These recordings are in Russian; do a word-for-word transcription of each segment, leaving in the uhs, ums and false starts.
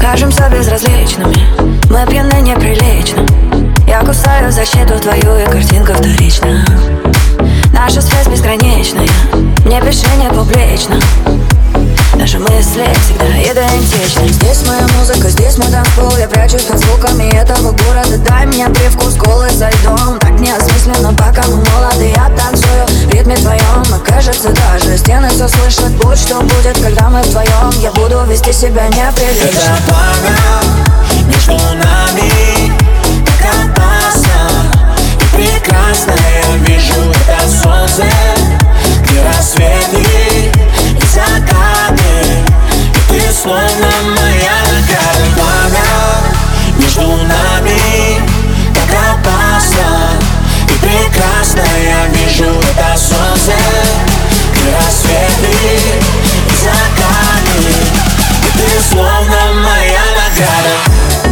кажемся безразличными, мы пьяны неприлично. Я кусаю защиту твою, и картинка вторична. Наша связь безграничная, не пиши не публично. Наши мысли всегда идентичны. Здесь моя музыка, здесь мой танцпол. Я прячусь под звуками этого города. Дай мне привкус колы за льдом. Так неосмысленно, пока мы молоды. Я танцую в ритме твоем. И кажется, даже стены все слышат. Будь что будет, когда мы вдвоем. Я буду вести себя неприлично. Это пламя между нами, так опасно и прекрасно. Я вижу это солнце, где рассветы и закаты. И ты словно моя нога. Пламя между нами, так опасно и прекрасно. Я вижу это солнце, где рассветы и закаты. И ты словно моя награда.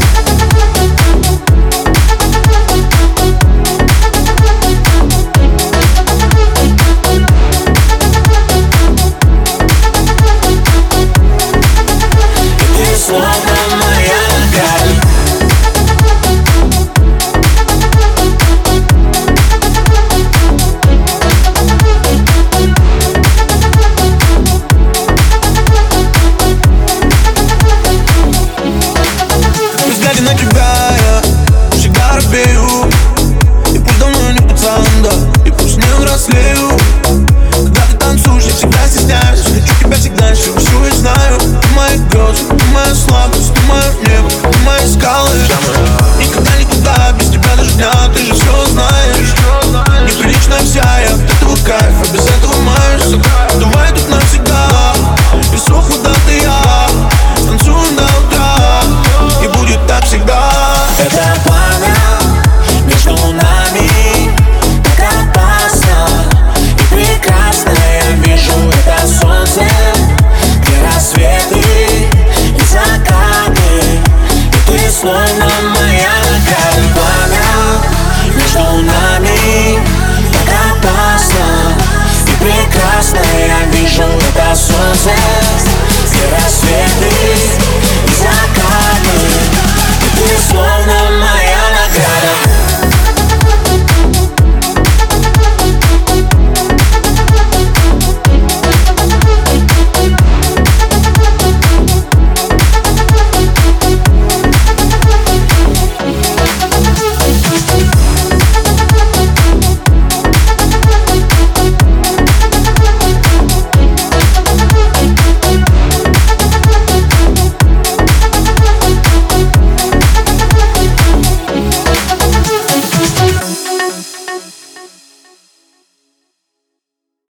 На тебя я всегда робею. И пусть давно не пацан, да, и пусть не взрослею. Когда ты танцуешь, я всегда стесняюсь. Хочу тебя всегда, всю всю и знаю. Ты мои грозы, ты моя слабость, ты мое небо, ты мои скалы. Никогда никуда без тебя даже дня, ты же все знаешь. Неприлично вся я от этого кайфа, без этого маюсь. Давай тут навсегда, и сок вода ты я. Станцуем до утра, и будет так всегда. Это пламя между нами, так опасно и прекрасно. Я вижу это солнце, где рассветы и закаты. И ты словно моя нога. Пламя между нами, так опасно и прекрасно. Я вижу это солнце, где рассветы и закаты. И ты словно моя награда.